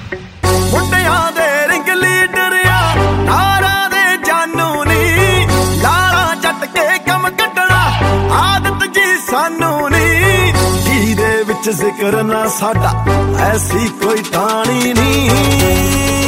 ਮੁੰਡਿਆਂ ਦੇ ring leader ਆ ਨਾਰਾਂ ਦੇ ਜਾਨੂ ਨੀ, ਲਾਲਾਂ ਚੱਟ ਕੇ ਕੰਮ ਕੱਢਣਾ ਆਦਤ ਜੀ ਸਾਨੂੰ ਨੀ, ਜਿਹਦੇ ਵਿੱਚ ਜ਼ਿਕਰ ਨਾ ਸਾਡਾ ਐਸੀ ਕੋਈ ਟਾਣੀ ਨੀ।